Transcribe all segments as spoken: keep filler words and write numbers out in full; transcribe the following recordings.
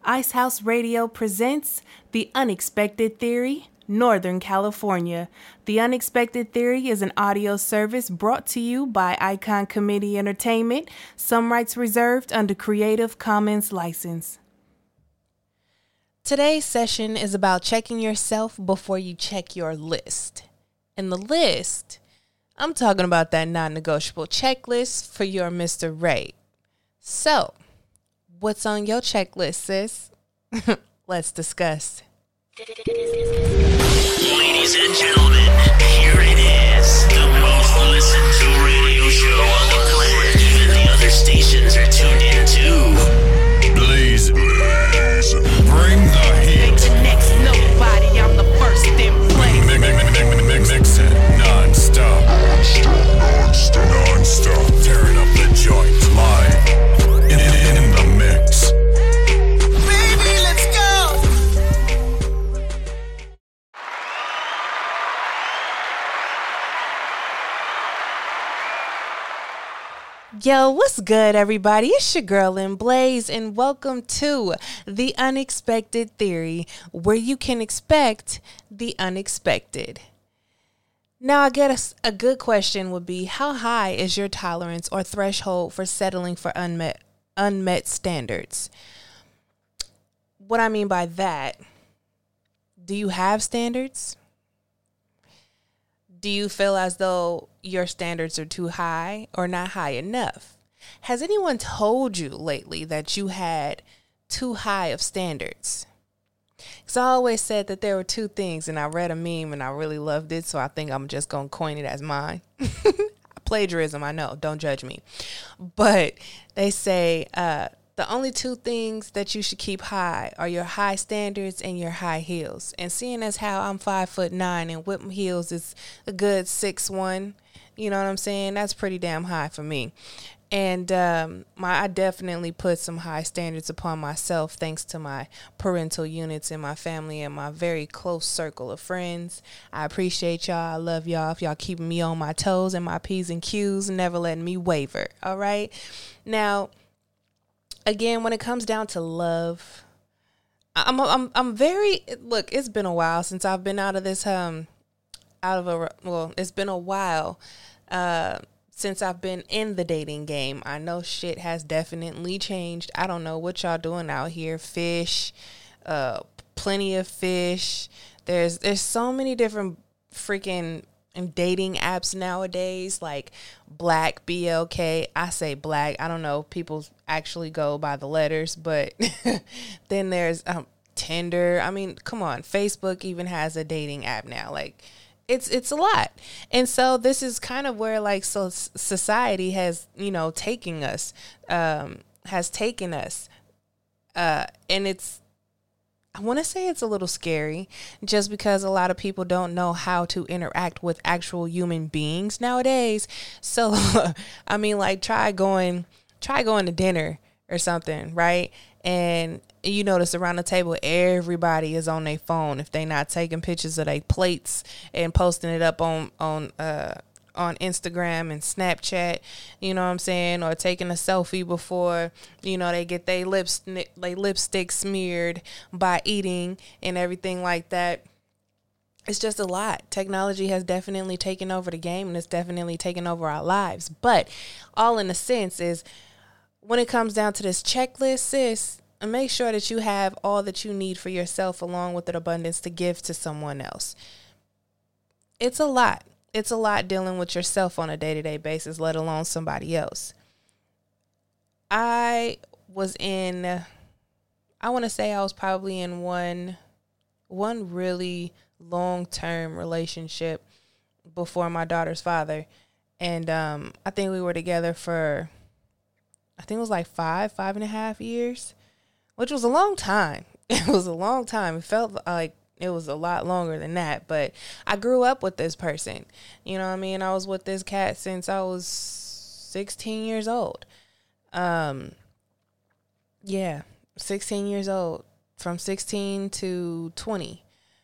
Ice House Radio presents The Unexpected Theory, Northern California. The Unexpected Theory is an audio service brought to you by Icon Committee Entertainment, some rights reserved under Creative Commons license. Today's session is about checking yourself before you check your list. And the list, I'm talking about that non-negotiable checklist for your Mister Ray. So, what's on your checklist, sis? Let's discuss. Ladies and gentlemen, here it is, the most listened to radio show on the planet. Even the other stations are tuned in too. Blaze, blaze, bring the heat. Ain't the next nobody, I'm the first in place. Mix, mix, mix, mix, mix it non-stop. Non-stop, non-stop. Tearing up the joint live in, in, in the mix. Baby, let's go. Yo, what's good, everybody? It's your girl in Blaze, and welcome to The Unexpected Theory, where you can expect the unexpected. Now, I guess a good question would be, how high is your tolerance or threshold for settling for unmet unmet standards? What I mean by that, do you have standards? Do you feel as though your standards are too high or not high enough? Has anyone told you lately that you had too high of standards? Because I always said that there were two things, and I read a meme and I really loved it, so I think I'm just going to coin it as mine. Plagiarism, I know. Don't judge me. But they say uh, the only two things that you should keep high are your high standards and your high heels. And seeing as how I'm five foot nine and Whitman heels is a good six one, you know what I'm saying? That's pretty damn high for me. And um, my I definitely put some high standards upon myself thanks to my parental units in my family and my very close circle of friends. I appreciate y'all. I love y'all. If y'all keeping me on my toes and my P's and Q's, never letting me waver. All right. Now, again, when it comes down to love, I'm I'm I'm very look. It's been a while since I've been out of this um out of a well. It's been a while. Uh, Since I've been in the dating game. I know shit has definitely changed. I don't know what y'all doing out here. Fish, uh, plenty of fish. There's there's so many different freaking dating apps nowadays, like Black, B L K. I say Black. I don't know. People actually go by the letters, but then there's um, Tinder. I mean, come on. Facebook even has a dating app now. Like, It's it's a lot. And so this is kind of where like so society has, you know, taking us, um, has taken us. Uh, and it's, I want to say it's a little scary just because a lot of people don't know how to interact with actual human beings nowadays. So, I mean, like try going, try going to dinner or something, right? And you notice around the table, everybody is on their phone. If they not taking pictures of their plates and posting it up on on uh, on Instagram and Snapchat, you know what I'm saying, or taking a selfie before, you know, they get their lips they lipstick smeared by eating and everything like that. It's just a lot. Technology has definitely taken over the game, and it's definitely taken over our lives. But all in a sense is, when it comes down to this checklist, sis, make sure that you have all that you need for yourself along with an abundance to give to someone else. It's a lot. It's a lot dealing with yourself on a day-to-day basis, let alone somebody else. I was in, I want to say I was probably in one, one really long-term relationship before my daughter's father. And um, I think we were together for, I think it was like five, five and a half years. Which was a long time. It was a long time. It felt like it was a lot longer than that. But I grew up with this person. You know what I mean? I was with this cat since I was sixteen years old. Um, yeah, sixteen years old. From sixteen to twenty.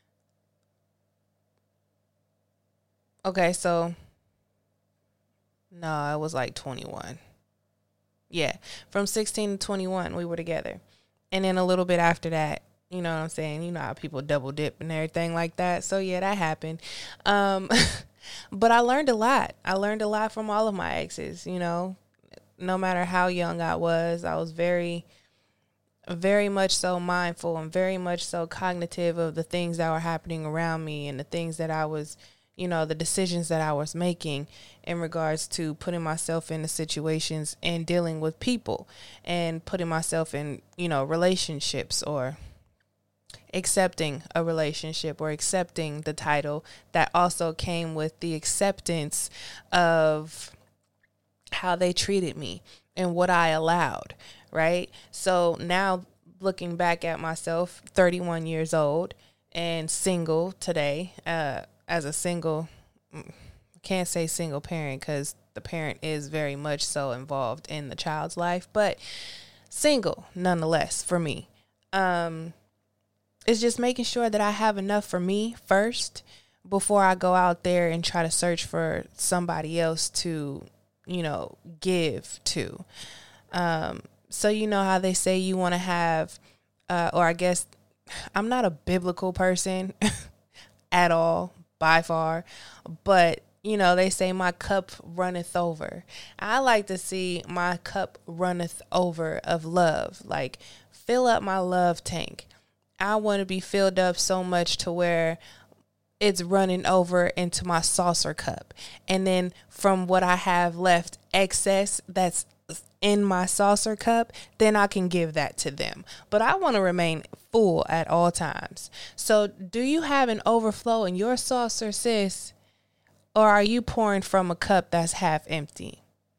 Okay, so no, it was like twenty-one. Yeah, from sixteen to twenty-one, we were together. And then a little bit after that, you know what I'm saying? You know how people double dip and everything like that. So yeah, that happened. Um, but I learned a lot. I learned a lot from all of my exes, you know, no matter how young I was. I was very, very much so mindful and very much so cognitive of the things that were happening around me and the things that I was, you know, the decisions that I was making in regards to putting myself into situations and dealing with people and putting myself in, you know, relationships or accepting a relationship or accepting the title that also came with the acceptance of how they treated me and what I allowed, right? So now looking back at myself, thirty-one years old and single today, uh, as a single, can't say single parent because the parent is very much so involved in the child's life, but single nonetheless for me. Um, it's just making sure that I have enough for me first before I go out there and try to search for somebody else to, you know, give to. Um, so you know how they say you want to have, uh, or I guess I'm not a biblical person at all, by far, but you know, they say my cup runneth over. I like to see my cup runneth over of love, like fill up my love tank. I want to be filled up so much to where it's running over into my saucer cup. And then from what I have left excess that's in my saucer cup, then I can give that to them. But I want to remain full at all times. So do you have an overflow in your saucer, sis? Or are you pouring from a cup that's half empty?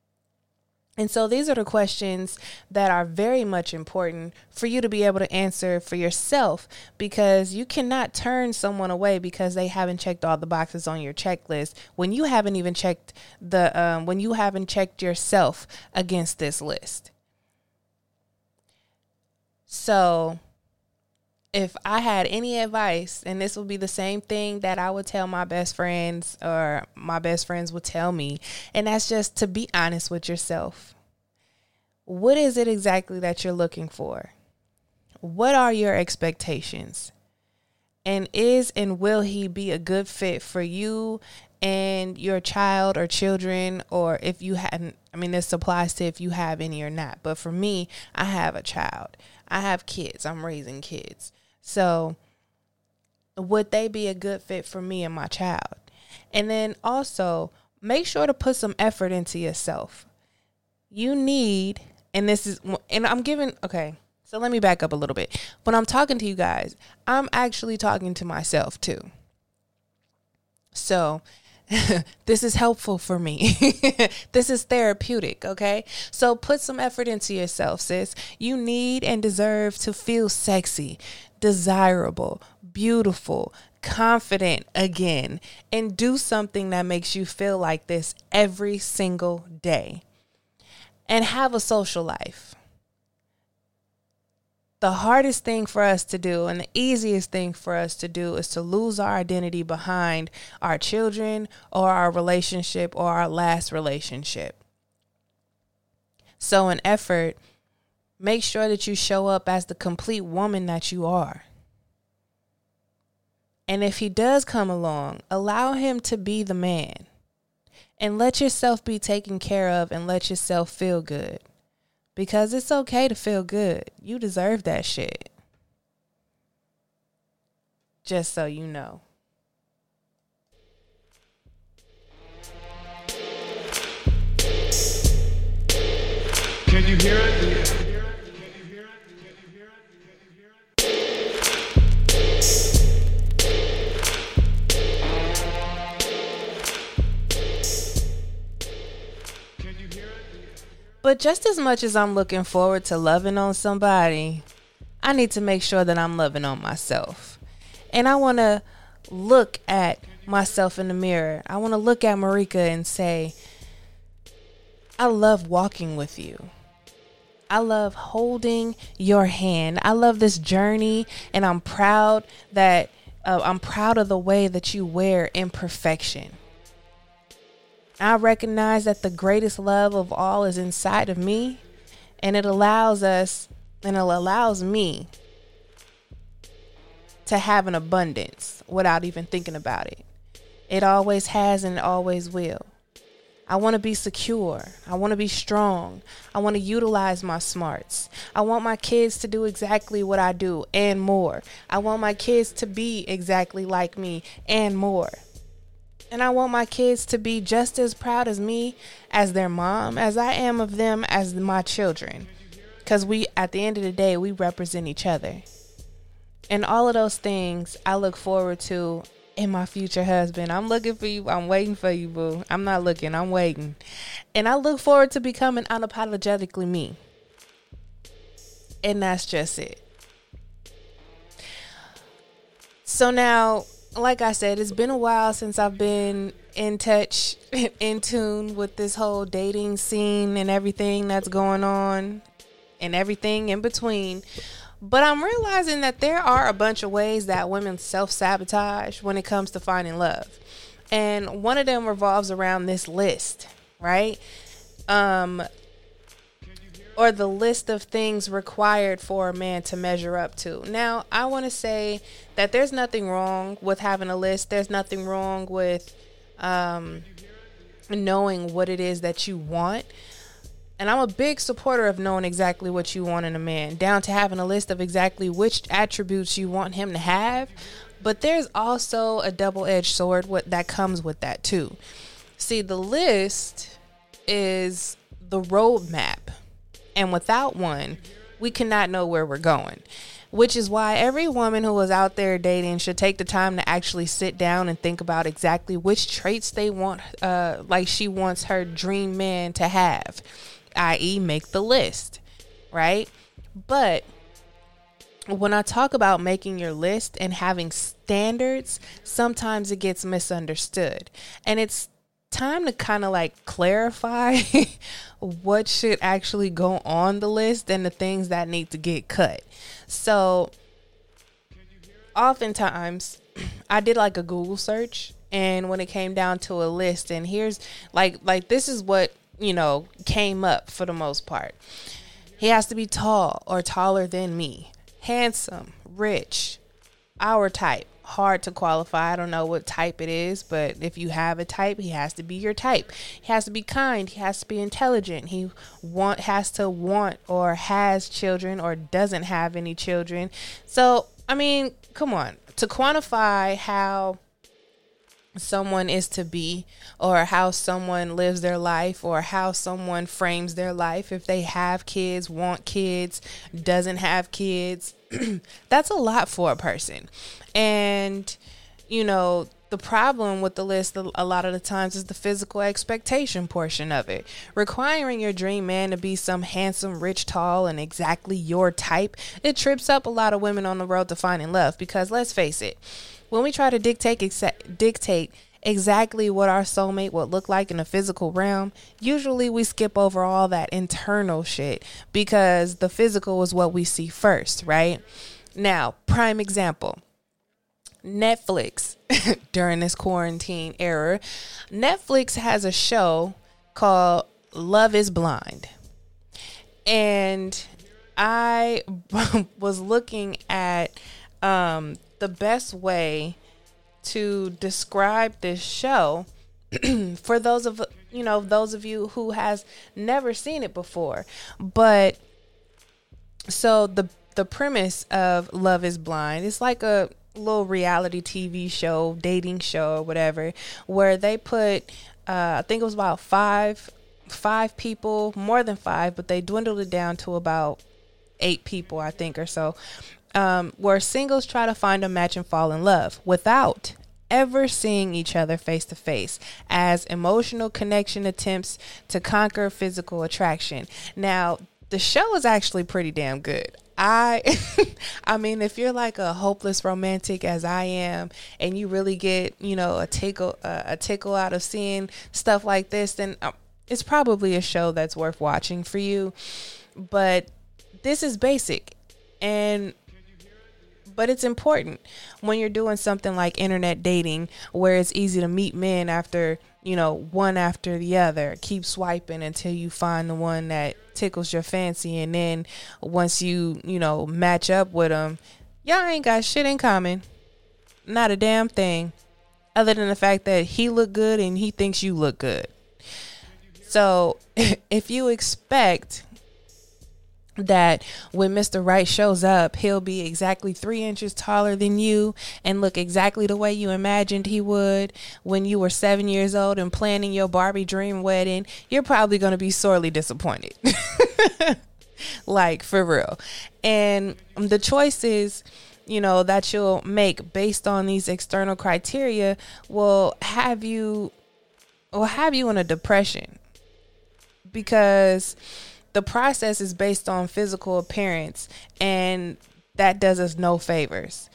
And so these are the questions that are very much important for you to be able to answer for yourself, because you cannot turn someone away because they haven't checked all the boxes on your checklist when you haven't even checked the um, when you haven't checked yourself against this list. So if I had any advice, and this would be the same thing that I would tell my best friends or my best friends would tell me, and that's just to be honest with yourself. What is it exactly that you're looking for? What are your expectations? And is and will he be a good fit for you and your child or children? Or if you hadn't, I mean, this applies to if you have any or not. But for me, I have a child. I have kids. I'm raising kids. So would they be a good fit for me and my child? And then also make sure to put some effort into yourself. You need, and this is, and I'm giving, okay, so let me back up a little bit. When I'm talking to you guys, I'm actually talking to myself too. So this is helpful for me. This is therapeutic, okay? So put some effort into yourself, sis. You need and deserve to feel sexy, desirable, beautiful, confident again, and do something that makes you feel like this every single day. And have a social life. The hardest thing for us to do and the easiest thing for us to do is to lose our identity behind our children or our relationship or our last relationship. So in effort, make sure that you show up as the complete woman that you are. And if he does come along, allow him to be the man. And let yourself be taken care of and let yourself feel good. Because it's okay to feel good. You deserve that shit. Just so you know. Can you hear it? But just as much as I'm looking forward to loving on somebody, I need to make sure that I'm loving on myself. And I want to look at myself in the mirror. I want to look at Marika and say, I love walking with you. I love holding your hand. I love this journey, and I'm proud that uh, I'm proud of the way that you wear imperfection. I recognize that the greatest love of all is inside of me, and it allows us and it allows me to have an abundance without even thinking about it. It always has and it always will. I want to be secure. I want to be strong. I want to utilize my smarts. I want my kids to do exactly what I do and more. I want my kids to be exactly like me and more. And I want my kids to be just as proud as me as their mom as I am of them as my children. Because we, at the end of the day, we represent each other. And all of those things I look forward to in my future husband. I'm looking for you. I'm waiting for you, boo. I'm not looking. I'm waiting. And I look forward to becoming unapologetically me. And that's just it. So now, like I said, it's been a while since I've been in touch, in tune with this whole dating scene and everything that's going on and everything in between. But I'm realizing that there are a bunch of ways that women self-sabotage when it comes to finding love. And one of them revolves around this list, right? Um, or the list of things required for a man to measure up to. Now, I want to say that there's nothing wrong with having a list. There's nothing wrong with um, knowing what it is that you want. And I'm a big supporter of knowing exactly what you want in a man, down to having a list of exactly which attributes you want him to have. But there's also a double-edged sword what that comes with that too. See, the list is the roadmap, and without one, we cannot know where we're going. Which is why every woman who is out there dating should take the time to actually sit down and think about exactly which traits they want, uh, like she wants her dream man to have. that is make the list, right? But when I talk about making your list and having standards, sometimes it gets misunderstood. And it's time to kind of like clarify what should actually go on the list and the things that need to get cut. So oftentimes I did like a Google search, and when it came down to a list, and here's like, like this is what, you know, came up for the most part. He has to be tall or taller than me, handsome, rich, our type, hard to qualify. I don't know what type it is, but if you have a type, he has to be your type. He has to be kind. He has to be intelligent. He want has to want or has children or doesn't have any children. So, I mean, come on. To quantify how someone is to be, or how someone lives their life, or how someone frames their life, if they have kids, want kids, doesn't have kids, that's a lot for a person. And you know, the problem with the list a lot of the times is the physical expectation portion of it. Requiring your dream man to be some handsome, rich, tall, and exactly your type, it trips up a lot of women on the road to finding love. Because let's face it, when we try to dictate exa- dictate exactly what our soulmate would look like in the physical realm, usually we skip over all that internal shit because the physical is what we see first, right? Now, prime example, Netflix during this quarantine era, Netflix has a show called Love is Blind. And I was looking at um, the best way to describe this show for those of you know those of you who has never seen it before. But so the the premise of Love is Blind is like a little reality T V show, dating show or whatever, where they put uh, I think it was about five five people, more than five, but they dwindled it down to about eight people, I think, or so. Um, where singles try to find a match and fall in love without ever seeing each other face to face, as emotional connection attempts to conquer physical attraction. Now, the show is actually pretty damn good. I, I mean, if you're like a hopeless romantic as I am, and you really get, you know, a tickle, uh, a tickle out of seeing stuff like this, then uh, it's probably a show that's worth watching for you. But this is basic, and But it's important when you're doing something like internet dating, where it's easy to meet men after, you know, one after the other. Keep swiping until you find the one that tickles your fancy. And then once you, you know, match up with them, y'all ain't got shit in common. Not a damn thing. Other than the fact that he look good and he thinks you look good. So if you expect that when Mister Right shows up, he'll be exactly three inches taller than you and look exactly the way you imagined he would when you were seven years old and planning your Barbie dream wedding, you're probably going to be sorely disappointed. Like, for real. And the choices, you know, that you'll make based on these external criteria will have you, will have you in a depression, because the process is based on physical appearance, and that does us no favors.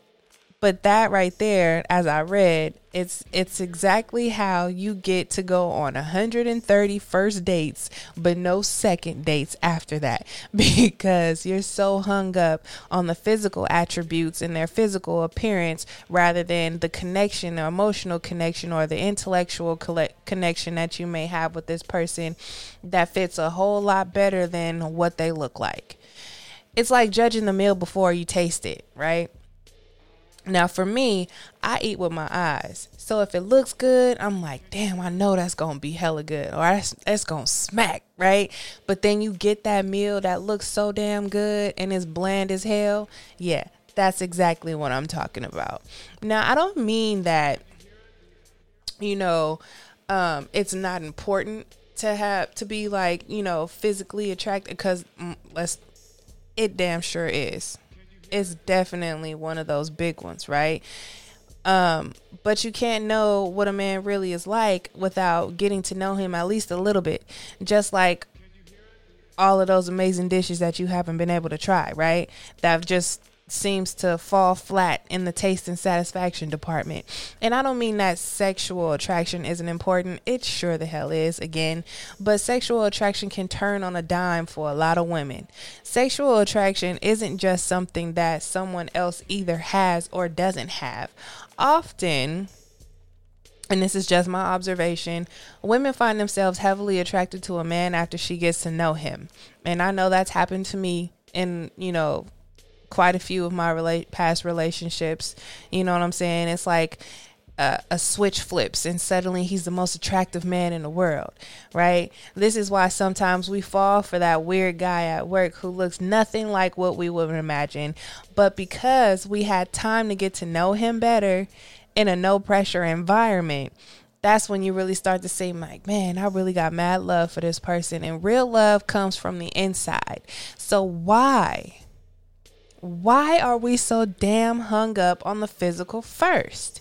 But that right there, as I read, it's it's exactly how you get to go on one hundred thirty first dates, but no second dates after that, because you're so hung up on the physical attributes and their physical appearance rather than the connection, the emotional connection, or the intellectual collect- connection that you may have with this person that fits a whole lot better than what they look like. It's like judging the meal before you taste it, right? Now, for me, I eat with my eyes. So if it looks good, I'm like, damn, I know that's going to be hella good. Or that's, that's going to smack, right? But then you get that meal that looks so damn good and is bland as hell. Yeah, that's exactly what I'm talking about. Now, I don't mean that, you know, um, it's not important to have, to be like, you know, physically attracted, because mm, let's, it damn sure is. It's definitely one of those big ones, right? Um, but you can't know what a man really is like without getting to know him at least a little bit. Just like all of those amazing dishes that you haven't been able to try, right? That just seems to fall flat in the taste and satisfaction department. And I don't mean that sexual attraction isn't important. It sure the hell is, again. But sexual attraction can turn on a dime for a lot of women. Sexual attraction isn't just something that someone else either has or doesn't have. Often, and this is just my observation, women find themselves heavily attracted to a man after she gets to know him. And I know that's happened to me in, you know, quite a few of my rela- past relationships. You know what I'm saying? It's like uh, a switch flips and suddenly he's the most attractive man in the world, right? This is why sometimes we fall for that weird guy at work who looks nothing like what we would imagine. But because we had time to get to know him better in a no pressure environment, that's when you really start to say, like, man, I really got mad love for this person. And real love comes from the inside. So why? Why are we so damn hung up on the physical first?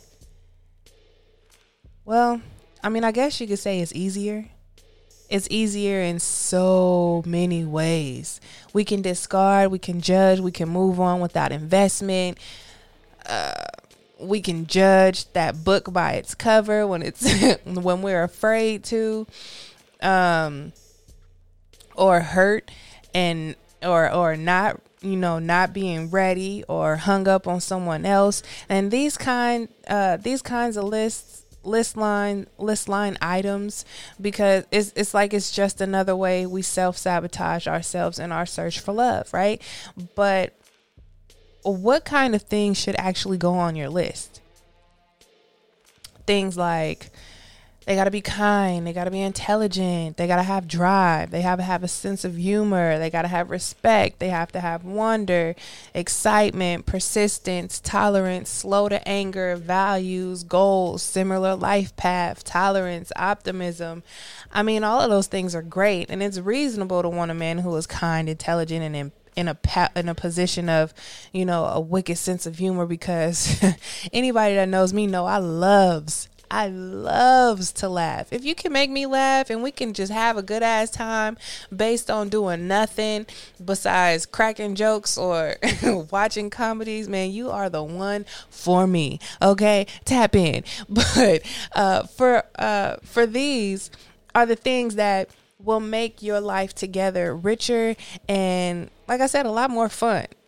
Well, I mean, I guess you could say it's easier. It's easier in so many ways. We can discard, we can judge, we can move on without investment. Uh, we can judge that book by its cover when it's when we're afraid to, um, or hurt and or or not. You know, not being ready or hung up on someone else. And these kind, uh, these kinds of lists, list line, list line items, because it's, it's like, it's just another way we self-sabotage ourselves in our search for love. Right. But what kind of things should actually go on your list? Things like, they got to be kind. They got to be intelligent. They got to have drive. They have to have a sense of humor. They got to have respect. They have to have wonder, excitement, persistence, tolerance, slow to anger, values, goals, similar life path, tolerance, optimism. I mean, all of those things are great. And it's reasonable to want a man who is kind, intelligent, and in, in a in a position of, you know, a wicked sense of humor, because anybody that knows me know I loves I loves to laugh. If you can make me laugh and we can just have a good ass time based on doing nothing besides cracking jokes or watching comedies, man, you are the one for me. Okay, tap in. But uh, for uh, for these are the things that will make your life together richer and, like I said, a lot more fun.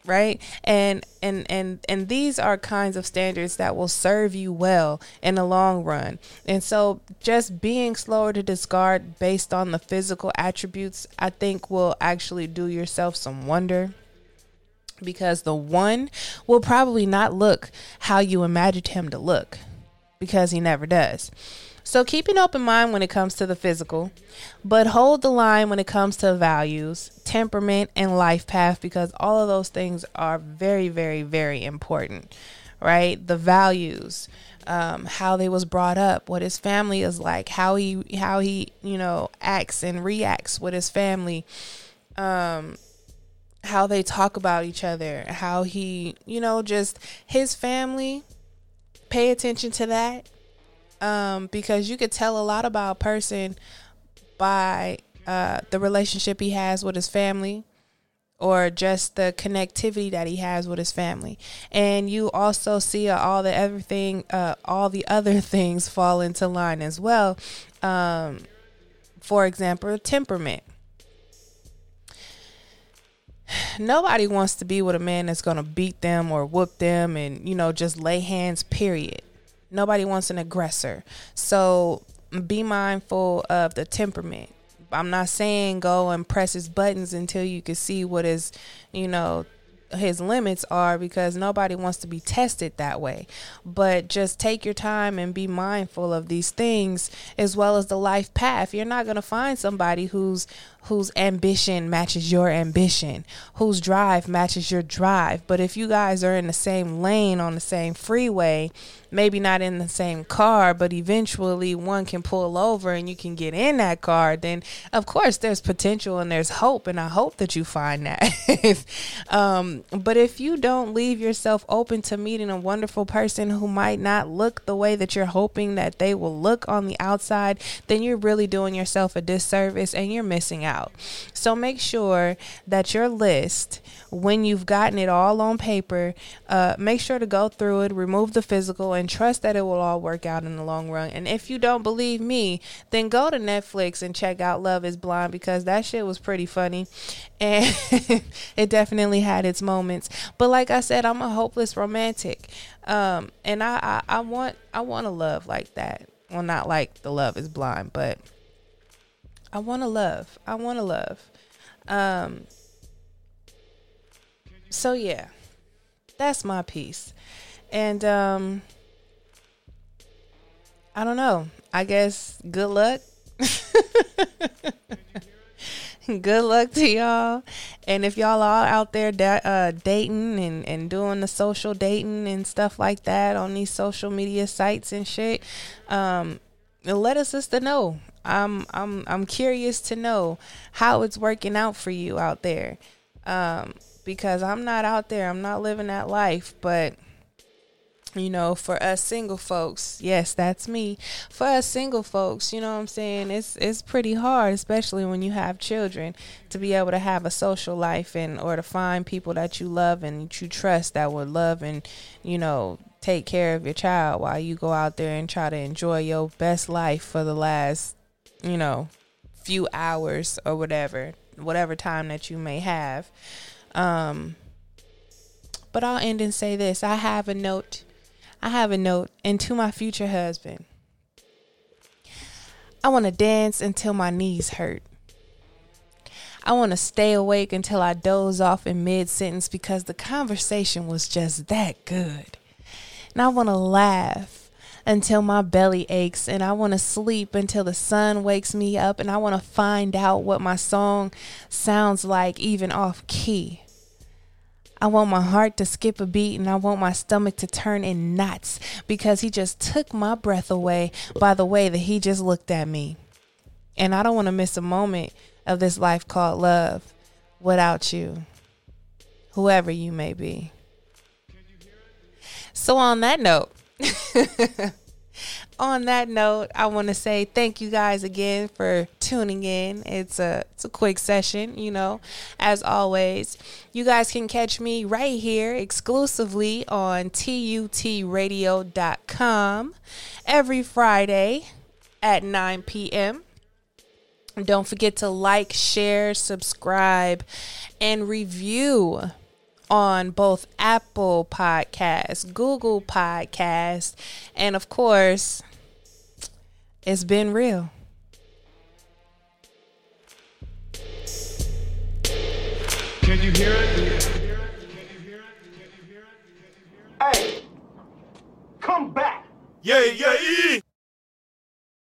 right? And and and and these are kinds of standards that will serve you well in the long run. And so just being slower to discard based on the physical attributes, I think will actually do yourself some wonder, because the one will probably not look how you imagined him to look, because he never does. So keep an open mind when it comes to the physical, but hold the line when it comes to values, temperament, and life path, because all of those things are very, very, very important, right? The values, um, how they was brought up, what his family is like, how he, how he, you know, acts and reacts with his family, um, how they talk about each other, how he, you know, just his family. Pay attention to that. Um, because you could tell a lot about a person by uh, the relationship he has with his family, or just the connectivity that he has with his family. And you also see uh, all the everything, uh, all the other things fall into line as well. Um, for example, temperament. Nobody wants to be with a man that's going to beat them or whoop them and, you know, just lay hands, period. Nobody wants an aggressor. So be mindful of the temperament. I'm not saying go and press his buttons until you can see what his, you know, his limits are, because nobody wants to be tested that way. But just take your time and be mindful of these things, as well as the life path. You're not going to find somebody whose whose ambition matches your ambition, whose drive matches your drive. But if you guys are in the same lane on the same freeway, maybe not in the same car, but eventually one can pull over and you can get in that car, then of course there's potential and there's hope. And I hope that you find that. um, but if you don't leave yourself open to meeting a wonderful person who might not look the way that you're hoping that they will look on the outside, then you're really doing yourself a disservice and you're missing out. So make sure that your list, when you've gotten it all on paper, uh, make sure to go through it, remove the physical, and trust that it will all work out in the long run. And if you don't believe me, then go to Netflix and check out Love is Blind, because that shit was pretty funny. And it definitely had its moments. But like I said, I'm a hopeless romantic. Um, and I, I, I want I want a love like that. Well, not like the Love is Blind, but I want to love. I want to love. Um, so yeah, that's my piece. And, um, I don't know, I guess good luck. Good luck to y'all. And if y'all are out there da- uh, dating and, and doing the social dating and stuff like that on these social media sites and shit, um, let us sister know. I'm I'm I'm curious to know how it's working out for you out there, um, because I'm not out there. I'm not living that life. But you know, for us single folks, yes, that's me. For us single folks, you know what I'm saying? It's it's pretty hard, especially when you have children, to be able to have a social life and or to find people that you love and that you trust that would love and, you know, take care of your child while you go out there and try to enjoy your best life for the last, you know, few hours or whatever, whatever time that you may have. Um, but I'll end and say this. I have a note. I have a note. And to my future husband, I want to dance until my knees hurt. I want to stay awake until I doze off in mid-sentence because the conversation was just that good. And I want to laugh until my belly aches, and I want to sleep until the sun wakes me up, and I want to find out what my song sounds like even off key. I want my heart to skip a beat, and I want my stomach to turn in knots because he just took my breath away by the way that he just looked at me. And I don't want to miss a moment of this life called love without you, whoever you may be. So on that note, on that note, I want to say thank you guys again for tuning in. It's a it's a quick session, you know. As always, you guys can catch me right here exclusively on T U T radio dot com every Friday at nine p.m. Don't forget to like, share, subscribe, and review on both Apple Podcasts, Google Podcasts, and of course, it's been real. Can you hear it? Hey, come back. Yeah, yeah, yeah.